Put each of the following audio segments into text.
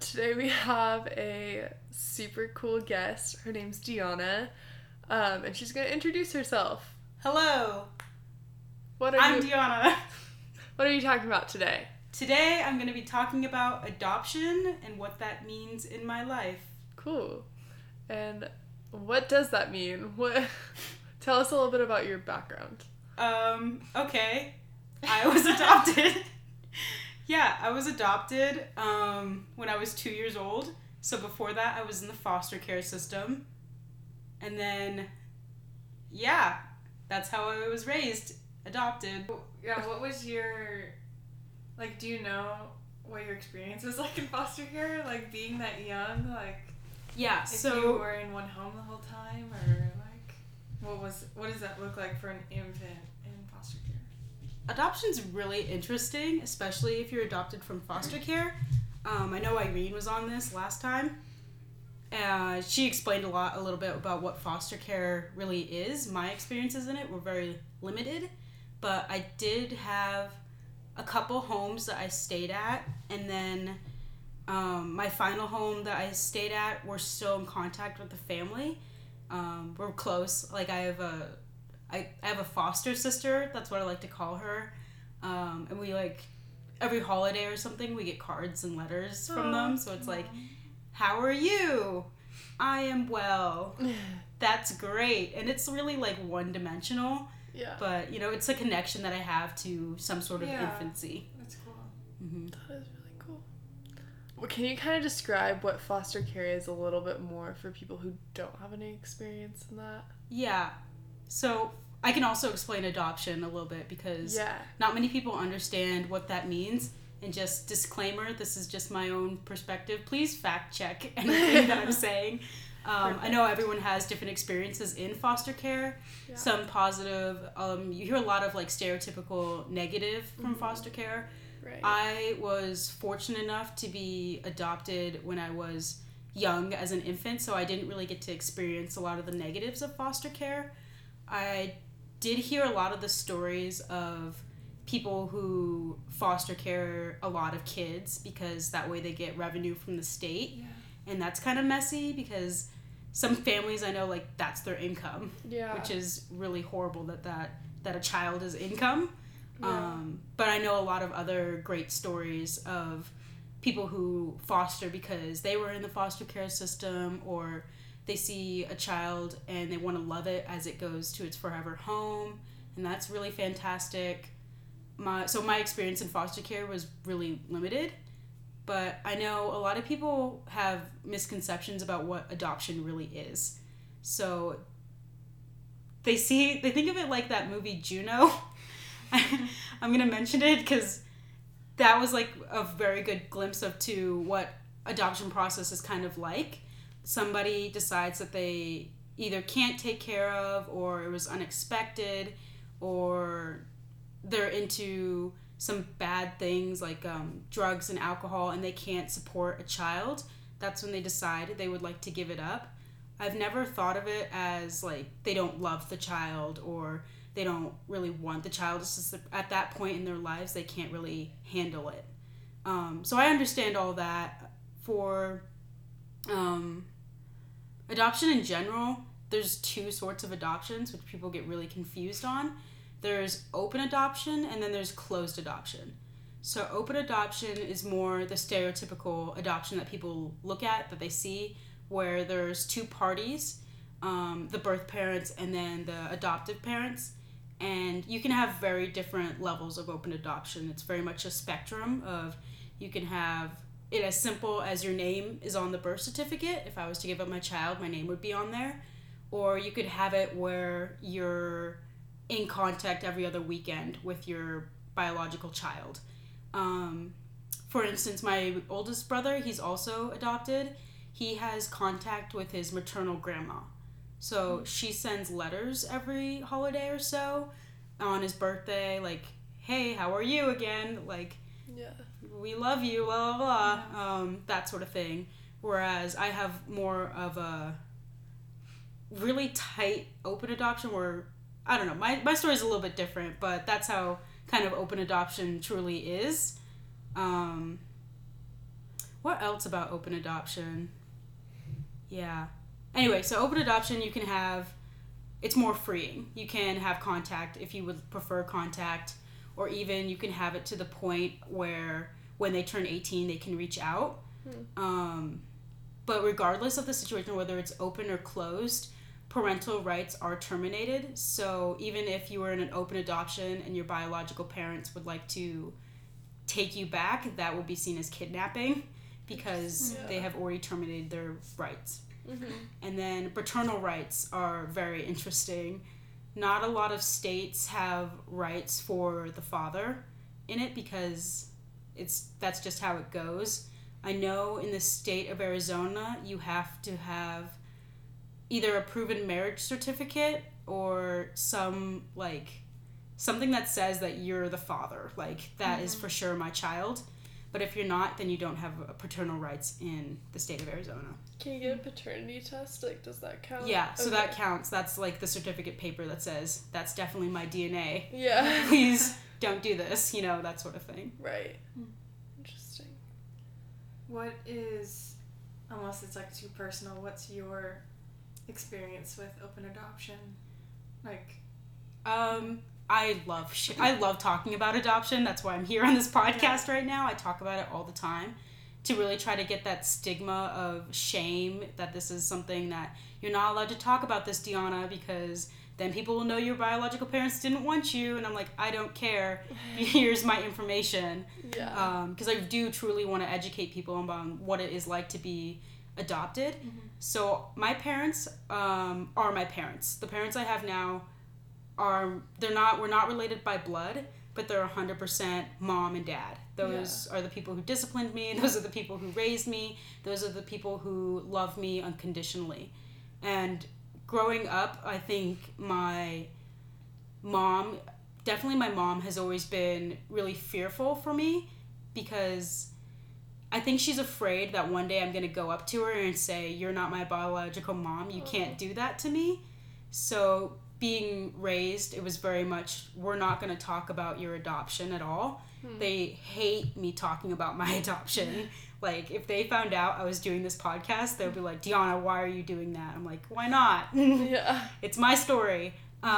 Today we have a super cool guest. Her name's Deanna, and she's going to introduce herself. Hello, I'm Deanna. What are you talking about today? Today I'm going to be talking about adoption and what that means in my life. Cool. And what does that mean? Tell us a little bit about your background. Okay. I was adopted. Yeah, I was adopted when I was 2 years old. So before that, I was in the foster care system. And then, yeah, that's how I was raised, adopted. Yeah, what was your, do you know what your experience was like in foster care? Like, being that young, Yeah, if you were in one home the whole time, or, what does that look like for an infant in foster care? Adoption's really interesting, especially if you're adopted from foster care. I know Irene was on this last time. She explained a little bit about what foster care really is. My experiences in it were very limited, but I did have a couple homes that I stayed at, and then my final home that I stayed at, we're still in contact with the family. We're close. Like, I have a foster sister, that's what I like to call her, and we, every holiday or something, we get cards and letters from them, so it's like, how are you? I am well. That's great. And it's really, one-dimensional, but, it's a connection that I have to some sort of infancy. That's cool. Mm-hmm. That is really cool. Well, can you kind of describe what foster care is a little bit more for people who don't have any experience in that? Yeah. So I can also explain adoption a little bit because not many people understand what that means. And just disclaimer, this is just my own perspective. Please fact check anything that I'm saying. I know everyone has different experiences in foster care. Yeah. Some positive. You hear a lot of stereotypical negative from foster care. Right. I was fortunate enough to be adopted when I was young as an infant, so I didn't really get to experience a lot of the negatives of foster care. I did hear a lot of the stories of people who foster care a lot of kids because that way they get revenue from the state. Yeah. And that's kind of messy because some families I know, that's their income. Yeah. Which is really horrible that a child is income. Yeah. But I know a lot of other great stories of people who foster because they were in the foster care system, or they see a child and they want to love it as it goes to its forever home, and that's really fantastic. My experience in foster care was really limited, but I know a lot of people have misconceptions about what adoption really is. So they think of it like that movie Juno. I'm gonna mention it because that was a very good glimpse to what adoption process is kind of like. Somebody decides that they either can't take care of, or it was unexpected, or they're into some bad things like drugs and alcohol, and they can't support a child. That's when they decide they would like to give it up. I've never thought of it as they don't love the child or they don't really want the child. It's just that at that point in their lives they can't really handle it. So I understand all that. For adoption in general, there's two sorts of adoptions which people get really confused on. There's open adoption and then there's closed adoption. So open adoption is more the stereotypical adoption that people look at, that they see, where there's two parties, the birth parents and then the adoptive parents. And you can have very different levels of open adoption. It's very much a spectrum of, you can have it as simple as your name is on the birth certificate. If I was to give up my child, my name would be on there. Or you could have it where you're in contact every other weekend with your biological child. For instance, my oldest brother, he's also adopted. He has contact with his maternal grandma. So she sends letters every holiday or so on his birthday, hey, how are you again? We love you, blah, blah, blah. That sort of thing. Whereas I have more of a really tight open adoption where, I don't know, my story is a little bit different, but that's how kind of open adoption truly is. What else about open adoption? Yeah. Anyway, so open adoption, you can have, it's more freeing. You can have contact if you would prefer contact, or even you can have it to the point where when they turn 18, they can reach out. But regardless of the situation, whether it's open or closed, parental rights are terminated. So even if you were in an open adoption and your biological parents would like to take you back, that will be seen as kidnapping because they have already terminated their rights. And then paternal rights are very interesting. Not a lot of states have rights for the father in it because that's just how it goes. I know in the state of Arizona, you have to have either a proven marriage certificate or something that says that you're the father. Like, that is for sure my child. But if you're not, then you don't have paternal rights in the state of Arizona. Can you get a paternity test? Like, does that count? Yeah, so that counts. That's like the certificate paper that says, that's definitely my DNA. Yeah. Please don't do this, that sort of thing. Right. Interesting. What is, unless it's like too personal, what's your experience with open adoption? Like, I love talking about adoption. That's why I'm here on this podcast right now. I talk about it all the time to really try to get that stigma of shame that this is something that you're not allowed to talk about this, Deanna, because then people will know your biological parents didn't want you. And I'm like, I don't care. Here's my information. Yeah. Because I do truly want to educate people about what it is like to be adopted. So my parents are my parents. The parents I have now we're not related by blood, but they're 100% mom and dad. Those are the people who disciplined me. Those are the people who raised me. Those are the people who love me unconditionally. And growing up, I think my mom has always been really fearful for me because I think she's afraid that one day I'm going to go up to her and say, you're not my biological mom. You can't do that to me. So being raised, it was very much, we're not going to talk about your adoption at all. They hate me talking about my adoption. Like, if they found out I was doing this podcast, they'd be like, Deanna, why are you doing that? I'm like, why not? Yeah. It's my story.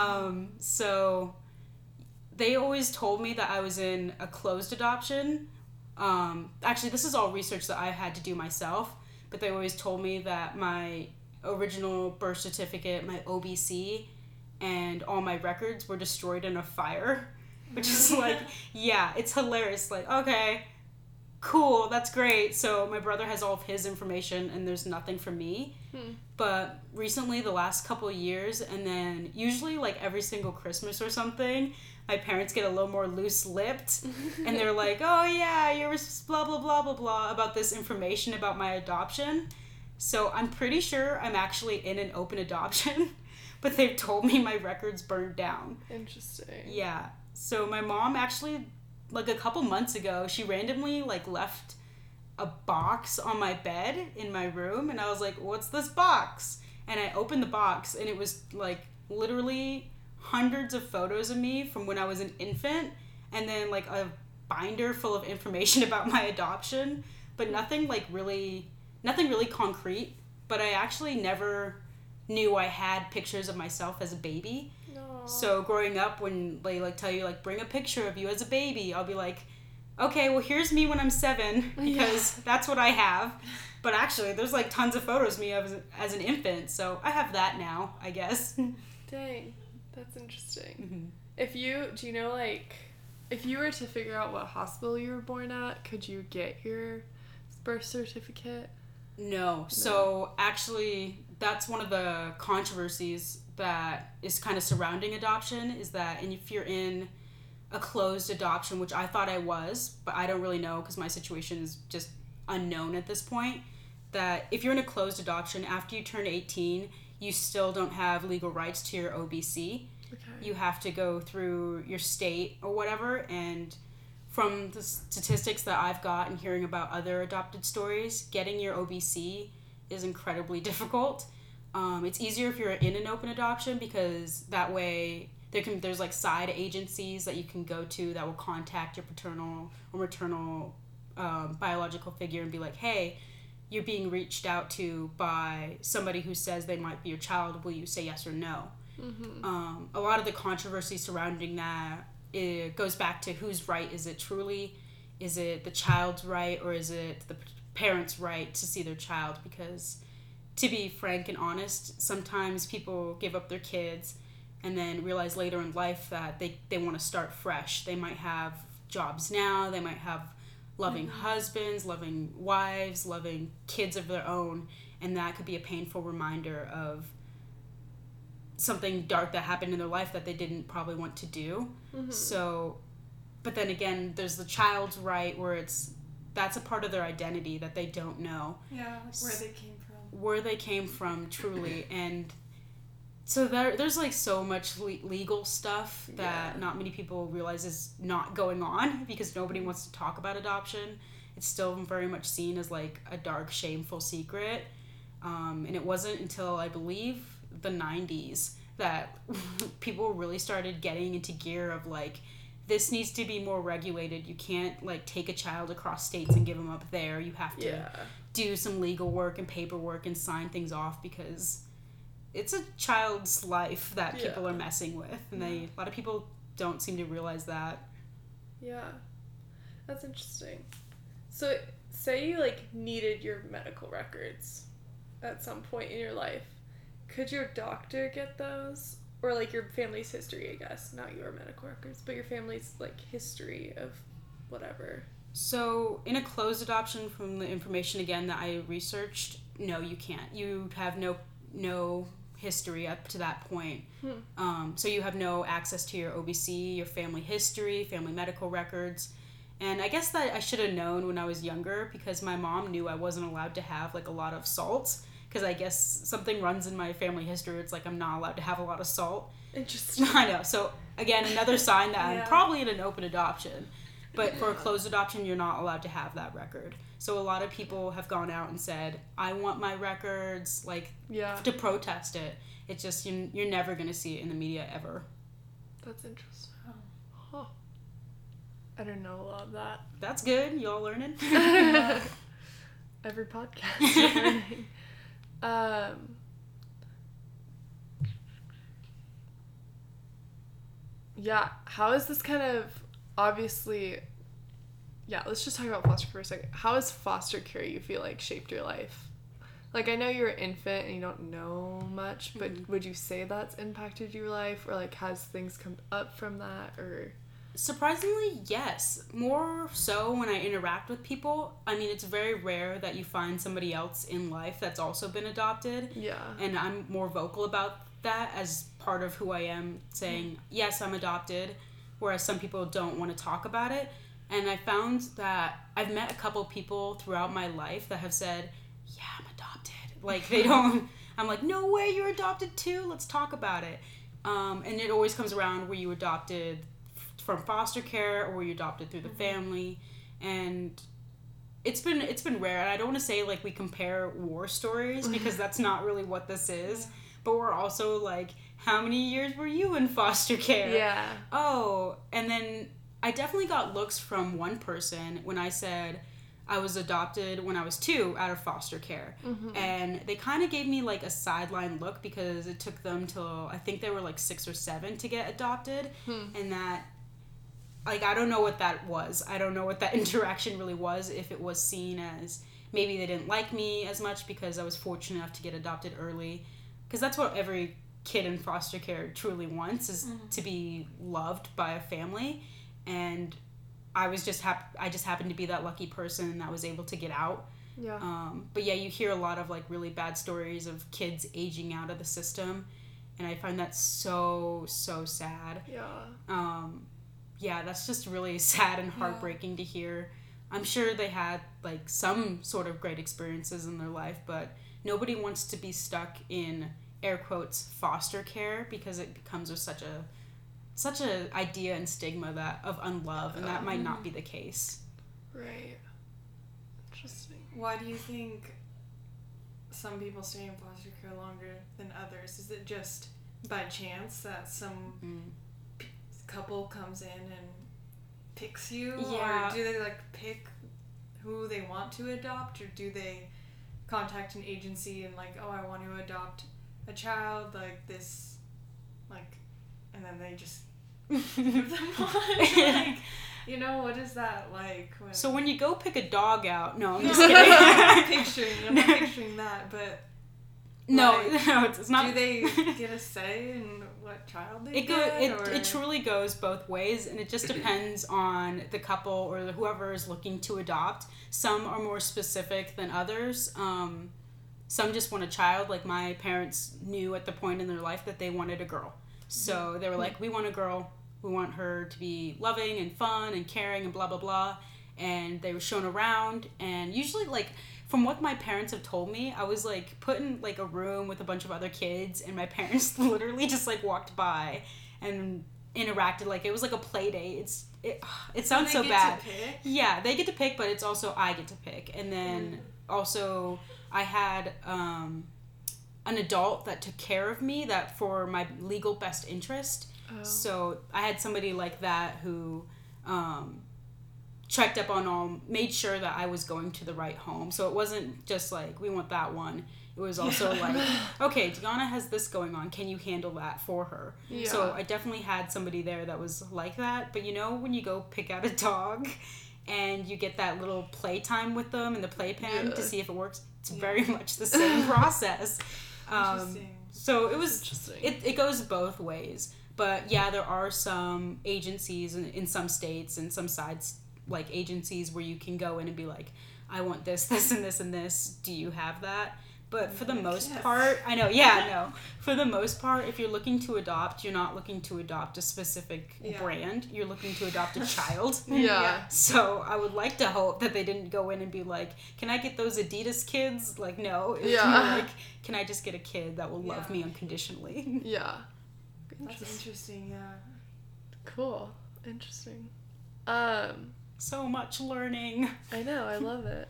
So they always told me that I was in a closed adoption. Actually, this is all research that I had to do myself, but they always told me that my original birth certificate, my OBC, and all my records were destroyed in a fire, which is like, yeah, it's hilarious. Like, okay, cool, that's great. So my brother has all of his information and there's nothing for me. But recently, the last couple of years, and then usually like every single Christmas or something, my parents get a little more loose-lipped and they're like, oh yeah, you're blah, blah, blah, blah, blah about this information about my adoption. So I'm pretty sure I'm actually in an open adoption. But they've told me my records burned down. Interesting. Yeah. So my mom actually, like a couple months ago, she randomly like left a box on my bed in my room. And I was like, what's this box? And I opened the box and it was like literally hundreds of photos of me from when I was an infant. And then like a binder full of information about my adoption. But nothing really concrete. But I actually never knew I had pictures of myself as a baby. No. So growing up, when they like tell you like bring a picture of you as a baby, I'll be like, okay, well here's me when I'm 7 because that's what I have. But actually, there's like tons of photos of me as an infant, so I have that now, I guess. Dang, that's interesting. If you were to figure out what hospital you were born at, could you get your birth certificate? No. So actually, that's one of the controversies that is kind of surrounding adoption, is that, and if you're in a closed adoption, which I thought I was, but I don't really know because my situation is just unknown at this point, that if you're in a closed adoption, after you turn 18, you still don't have legal rights to your OBC. Okay. You have to go through your state or whatever, and from the statistics that I've got and hearing about other adopted stories, getting your OBC is incredibly difficult. It's easier if you're in an open adoption because that way there's like side agencies that you can go to that will contact your paternal or maternal biological figure and be like, hey, you're being reached out to by somebody who says they might be your child. Will you say yes or no? Mm-hmm. A lot of the controversy surrounding that, it goes back to whose right is it truly? Is it the child's right, or is it the parents' right to see their child? Because, to be frank and honest, sometimes people give up their kids and then realize later in life that they want to start fresh. They might have jobs now, they might have loving husbands, loving wives, loving kids of their own, and that could be a painful reminder of something dark that happened in their life that they didn't probably want to do. So, but then again, there's the child's right, where that's a part of their identity that they don't know. Yeah, like where they came from. Where they came from, truly. And so there's like so much legal stuff that not many people realize is not going on, because nobody wants to talk about adoption. It's still very much seen as like a dark, shameful secret. And it wasn't until, I believe, the 90s that people really started getting into gear of like, this needs to be more regulated. You can't like take a child across states and give them up there. You have to do some legal work and paperwork and sign things off, because it's a child's life that people are messing with, and a lot of people don't seem to realize that. Yeah, that's interesting. So say you like needed your medical records at some point in your life, could your doctor get those? Or like your family's history, I guess, not your medical records, but your family's like history of whatever. So in a closed adoption, from the information again that I researched, no, you can't. You have no history up to that point. So you have no access to your OBC, your family history, family medical records. And I guess that I should have known when I was younger, because my mom knew I wasn't allowed to have like a lot of salt, because I guess something runs in my family history. It's like I'm not allowed to have a lot of salt. Interesting. I know. So again, another sign that I'm probably in an open adoption. But for a closed adoption, you're not allowed to have that record. So a lot of people have gone out and said, I want my records, like, to protest it. It's just, you're never going to see it in the media ever. That's interesting. Huh. I didn't know a lot of that. That's good. Y'all learning? Every podcast you're learning. Yeah, how is this kind of, obviously, let's just talk about foster care for a second. How has foster care, you feel like, shaped your life? Like, I know you're an infant and you don't know much, but would you say that's impacted your life? Or, like, has things come up from that? Or surprisingly, yes. More so when I interact with people. I mean, it's very rare that you find somebody else in life that's also been adopted. Yeah. And I'm more vocal about that as part of who I am, saying, yes, I'm adopted, whereas some people don't want to talk about it. And I found that I've met a couple people throughout my life that have said, yeah, I'm adopted. Like, they don't, I'm like, no way, you're adopted too? Let's talk about it. And it always comes around, were you adopted from foster care, or were you adopted through the family? And it's been rare. And I don't want to say like we compare war stories, because that's not really what this is. But we're also like, how many years were you in foster care? Yeah. Oh, and then I definitely got looks from one person when I said I was adopted when I was 2 out of foster care. And they kind of gave me like a sideline look, because it took them till, I think they were like 6 or 7 to get adopted. And that, like, I don't know what that was. I don't know what that interaction really was, if it was seen as maybe they didn't like me as much because I was fortunate enough to get adopted early. Because that's what every kid in foster care truly wants, is to be loved by a family. And I was just I just happened to be that lucky person that was able to get out. Yeah. But yeah, you hear a lot of like really bad stories of kids aging out of the system, and I find that so sad. Yeah. Yeah, that's just really sad and heartbreaking to hear. I'm sure they had like some sort of great experiences in their life, but nobody wants to be stuck in, air quotes, foster care, because it becomes with such a idea and stigma that of unlove, and that might not be the case. Right. Interesting. Why do you think some people stay in foster care longer than others? Is it just by chance that some couple comes in and picks you? Yeah. Or do they like pick who they want to adopt, or do they contact an agency and like, oh, I want to adopt a child like this, like, and then they just give them one? Like, you know, what is that like? So when you go pick a dog out, no, I'm No, just kidding. I'm not picturing that, but No, like, no, it's not. do they get a say in what child they It truly goes both ways, and it just depends on the couple or whoever is looking to adopt. Some are more specific than others. Some just want a child. Like my parents knew at the point in their life that they wanted a girl, so they were like, "We want a girl. We want her to be loving and fun and caring and blah blah blah." And they were shown around, and usually like. From what my parents have told me, I was like put in like a room with a bunch of other kids, and my parents literally just like walked by and interacted like it was like a play date. It sounds so bad. Yeah, they get to pick, but it's also I get to pick. And then also I had an adult that took care of me that for my legal best interest. Oh. So I had somebody like that who checked up on all, made sure that I was going to the right home. So it wasn't just like, we want that one. It was also like, okay, Deanna has this going on. Can you handle that for her? Yeah. So I definitely had somebody there that was like that. But you know, when you go pick out a dog and you get that little playtime with them in the playpen to see if it works, it's very much the same process. So it was, it goes both ways. But yeah, there are some agencies in some states and some sides, like agencies where you can go in and be like, I want this, this, and this, and this. Do you have that? But for the most part, I know, no. For the most part, if you're looking to adopt, you're not looking to adopt a specific brand. You're looking to adopt a child. So I would like to hope that they didn't go in and be like, can I get those Adidas kids? Like, no. Like, can I just get a kid that will love me unconditionally? Yeah. That's interesting, yeah. Cool. Interesting. So much learning. I know, I love it.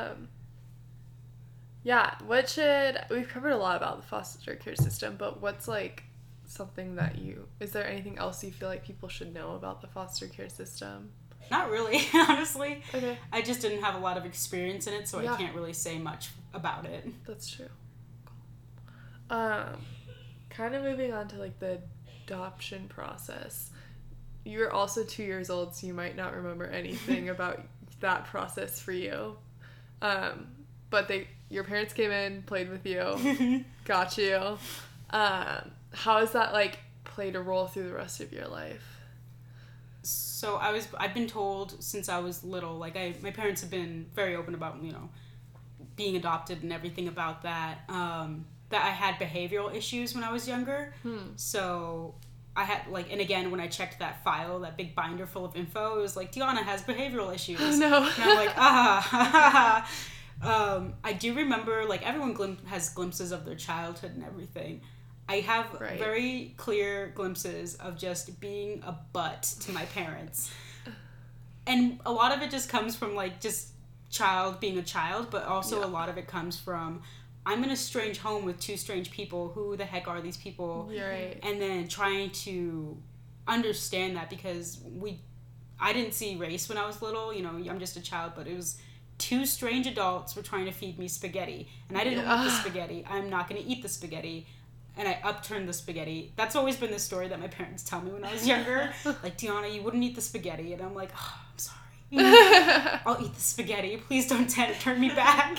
We've covered a lot about the foster care system, but what's like something that is there anything else you feel like people should know about the foster care system? Not really, honestly. Okay. I just didn't have a lot of experience in it, so I can't really say much about it. That's true. Cool. Kind of moving on to like the adoption process. You're also 2 years old, so you might not remember anything about that process for you. But your parents came in, played with you, got you. How has that like played a role through the rest of your life? So I've been told since I was little, like my parents have been very open about, you know, being adopted and everything about that. That I had behavioral issues when I was younger. So I had like, and again, when I checked that file, that big binder full of info, it was like, Deanna has behavioral issues. Oh, no. And I'm like, I do remember, like, everyone has glimpses of their childhood and everything. I have very clear glimpses of just being a butt to my parents. And a lot of it just comes from, like, just being a child, but also a lot of it comes from, I'm in a strange home with two strange people. Who the heck are these people? Right. And then trying to understand that, because I didn't see race when I was little. You know, I'm just a child, but it was two strange adults were trying to feed me spaghetti. And I didn't want the spaghetti. I'm not going to eat the spaghetti. And I upturned the spaghetti. That's always been the story that my parents tell me when I was younger. Like, Deanna, you wouldn't eat the spaghetti. And I'm like, oh, I'm sorry. I'll eat the spaghetti. Please don't turn me back.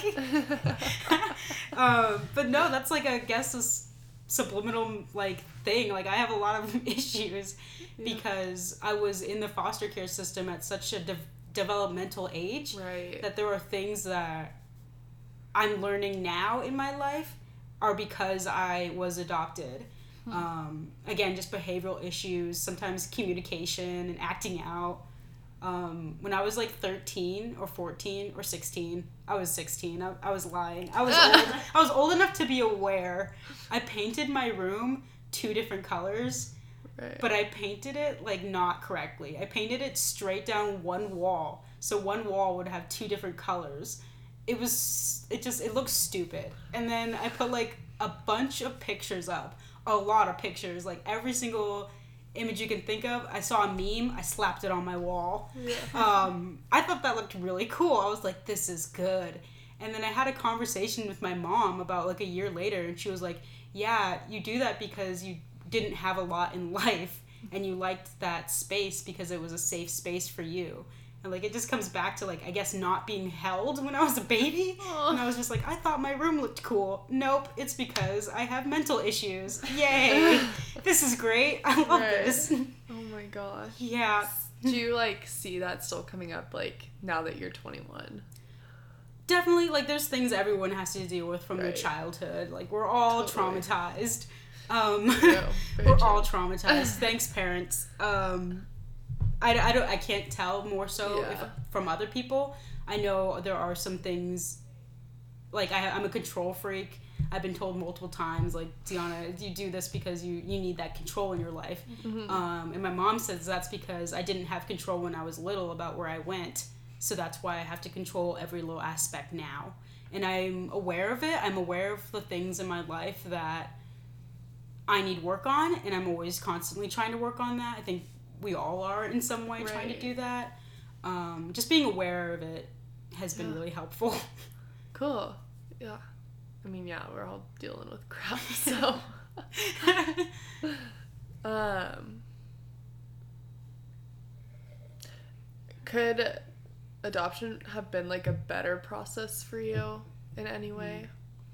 But no, that's like, I guess, a subliminal like thing. Like, I have a lot of issues because I was in the foster care system at such a developmental age that there are things that I'm learning now in my life are because I was adopted. Again, just behavioral issues, sometimes communication and acting out. When I was like 13 or 14 or 16, I was 16. I was lying. I was old. I was old enough to be aware. I painted my room 2 different colors, but I painted it like not correctly. I painted it straight down one wall, so one wall would have 2 different colors. It looked stupid. And then I put like a bunch of pictures up, a lot of pictures, like every single image you can think of. I saw a meme. I slapped it on my wall. Yeah. I thought that looked really cool. I was like, this is good. And then I had a conversation with my mom about like a year later, and she was like, yeah, you do that because you didn't have a lot in life, and you liked that space because it was a safe space for you. And like, it just comes back to like, I guess, not being held when I was a baby. Aw. And I was just like, I thought my room looked cool. Nope, it's because I have mental issues. Yay. This is great. I love Right. this. Oh my gosh. Yeah. Do you like see that still coming up like now that you're 21? Definitely, like, there's things everyone has to deal with from their Right. childhood. Like, we're all Totally. traumatized. True. Very We're true. all traumatized. Thanks, parents. I can't tell more so if, Yeah. from other people. I know there are some things, like, I'm a control freak. I've been told multiple times, like, Tiana, you do this because you need that control in your life. Mhm. And my mom says that's because I didn't have control when I was little about where I went. So that's why I have to control every little aspect now. And I'm aware of it. I'm aware of the things in my life that I need work on. And I'm always constantly trying to work on that. I think we all are in some way trying to Right. do that. Just being aware of it has been Yeah. really helpful. Cool. Yeah. I mean, yeah, we're all dealing with crap, so. Could adoption have been like a better process for you in any way?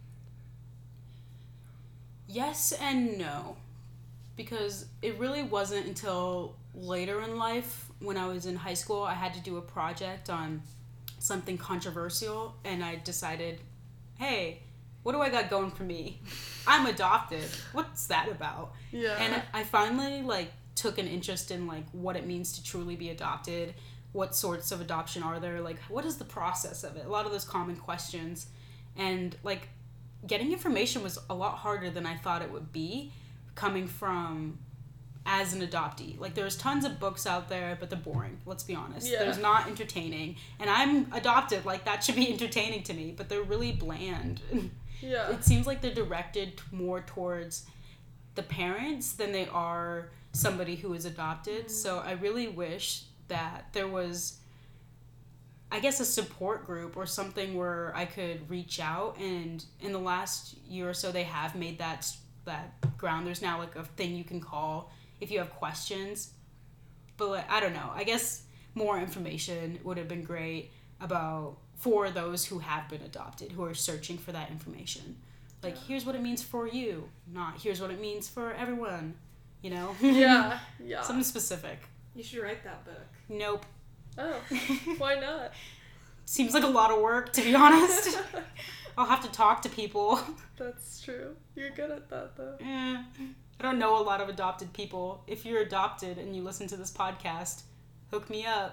Yes and no. Because it really wasn't until later in life, when I was in high school, I had to do a project on something controversial, and I decided, hey, what do I got going for me? I'm adopted. What's that about? Yeah. And I finally like took an interest in like what it means to truly be adopted. What sorts of adoption are there? Like, what is the process of it? A lot of those common questions. And like, getting information was a lot harder than I thought it would be, coming from as an adoptee. Like, there's tons of books out there, but they're boring. Let's be honest. Yeah. There's not entertaining. And I'm adopted. Like, that should be entertaining to me, but they're really bland. Yeah. It seems like they're directed more towards the parents than they are somebody who is adopted. So I really wish that there was, I guess, a support group or something where I could reach out. And in the last year or so, they have made that ground. There's now like a thing you can call if you have questions. But like, I don't know. I guess more information would have been great for those who have been adopted, who are searching for that information. Like, here's what it means for you, not here's what it means for everyone, you know? Yeah. Yeah. Something specific. You should write that book. Nope. Oh, why not? Seems like a lot of work, to be honest. I'll have to talk to people. That's true. You're good at that, though. I don't know a lot of adopted people. If you're adopted and you listen to this podcast, hook me up.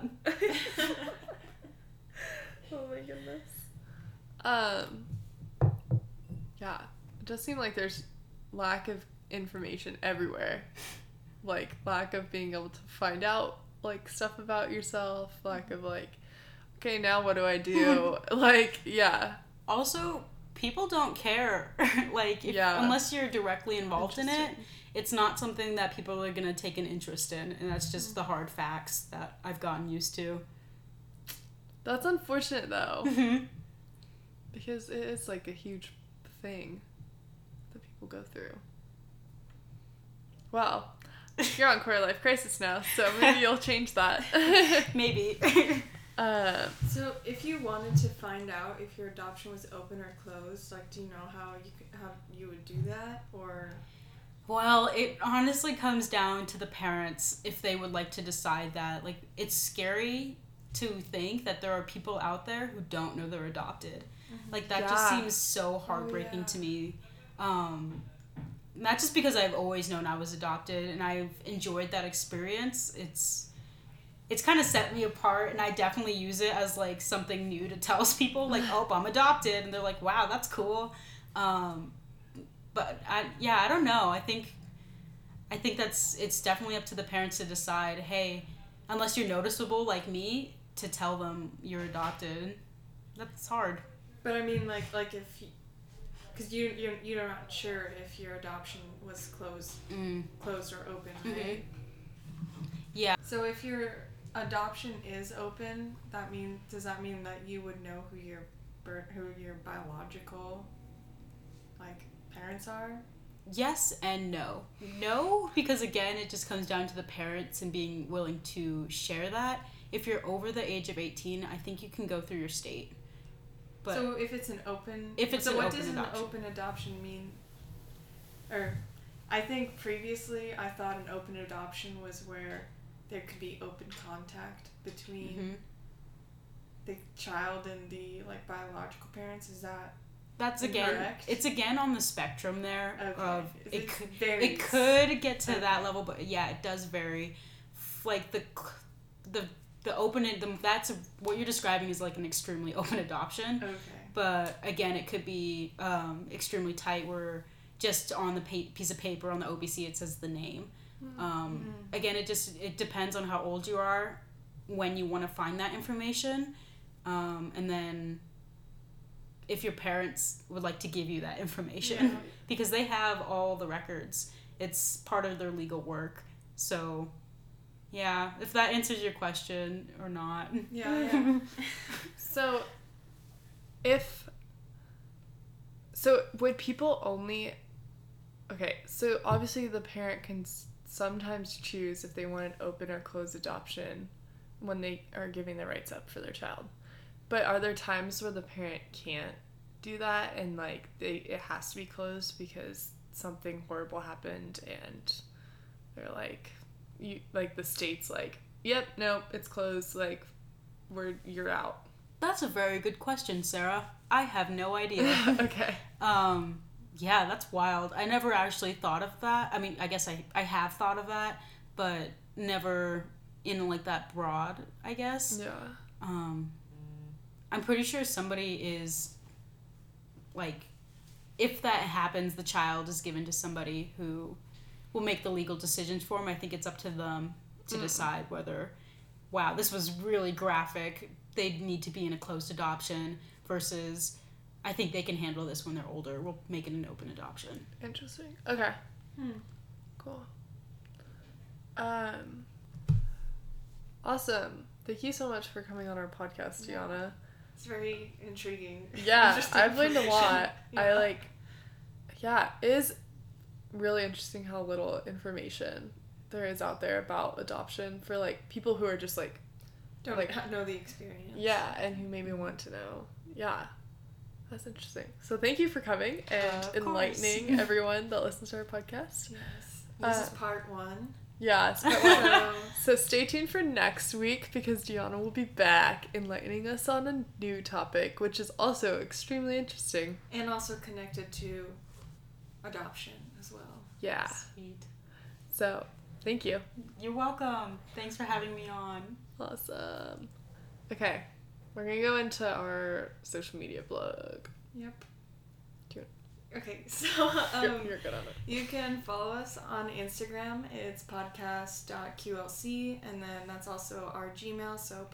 Oh my goodness. Yeah, it does seem like there's lack of information everywhere. Like, lack of being able to find out, like, stuff about yourself. Lack of, like, okay, now what do I do? Like, yeah. Also, people don't care. Like, Yeah. unless you're directly involved in it, Interesting. it's not something that people are going to take an interest in. And that's just the hard facts that I've gotten used to. That's unfortunate, though. Because it is, like, a huge thing that people go through. Well, you're on quarter life crisis now, so maybe you'll change that. Maybe. So, if you wanted to find out if your adoption was open or closed, like, do you know how you would do that, or? Well, it honestly comes down to the parents if they would like to decide that. Like, it's scary to think that there are people out there who don't know they're adopted. Like, that just Yeah. seems so heartbreaking yeah. to me. Not just because I've always known I was adopted and I've enjoyed that experience. It's kind of set me apart, and I definitely use it as like something new to tell people, like, oh, I'm adopted, and they're like, wow, that's cool. But I don't know. I think it's definitely up to the parents to decide, hey, unless you're noticeable like me, to tell them you're adopted. That's hard. But I mean, like if, because you're not sure if your adoption was closed or open, right? So if your adoption is open, does that mean that you would know who your biological parents are? Yes and no. No, because again, it just comes down to the parents and being willing to share that. If you're over the age of 18, I think you can go through your state. But so if it's an open... what does an open adoption mean? Or, I think previously I thought an open adoption was where there could be open contact between the child and the biological parents. Is that... That's incorrect? It's again on the spectrum there. Okay. Of It could get to that level, but yeah, it does vary. Like the open, that's what you're describing is like an extremely open adoption. Okay. But again, it could be extremely tight, where just on the piece of paper on the OBC it says the name. Again, it depends on how old you are when you want to find that information, and then if your parents would like to give you that information, because they have all the records. It's part of their legal work. So, yeah, if that answers your question or not. Yeah. So would people only... Okay, so obviously the parent can sometimes choose if they want an open or closed adoption when they are giving their rights up for their child. But are there times where the parent can't do that and it has to be closed because something horrible happened and they're the state's yep, nope, it's closed, you're out? That's a very good question, Sarah. I have no idea. Okay. Yeah, that's wild. I never actually thought of that. I mean, I guess I have thought of that, but never in that broad, I guess. Yeah. I'm pretty sure somebody is if that happens, the child is given to somebody who will make the legal decisions for them. I think it's up to them to decide whether, wow, this was really graphic, they need to be in a closed adoption, versus I think they can handle this when they're older, we'll make it an open adoption. Interesting. Okay. Cool. Awesome. Thank you so much for coming on our podcast, Gianna. It's very intriguing. Yeah, I've learned a lot. Yeah. It is really interesting how little information there is out there about adoption for people who are just don't know the experience. Yeah, and who maybe want to know. Yeah. That's interesting. So thank you for coming and enlightening everyone that listens to our podcast. Yes. This is part 1. Yeah, it's part 1. So stay tuned for next week because Gianna will be back enlightening us on a new topic, which is also extremely interesting. And also connected to adoption as well. Yeah. Sweet. So, thank you. You're welcome. Thanks for having me on. Awesome. Okay. We're going to go into our social media blog. Yep. Cute. Okay, so you're good on it. You can follow us on Instagram. It's podcast.qlc, and then that's also our Gmail, so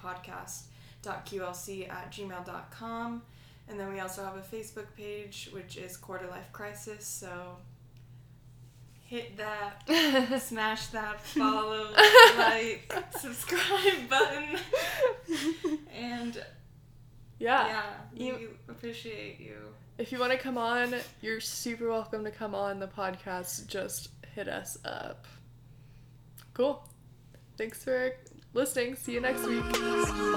podcast.qlc@gmail.com. And then we also have a Facebook page, which is Quarter Life Crisis, so hit that, smash that follow, like, subscribe button, and we appreciate you. If you want to come on, you're super welcome to come on the podcast. Just hit us up. Cool. Thanks for listening. See you next week.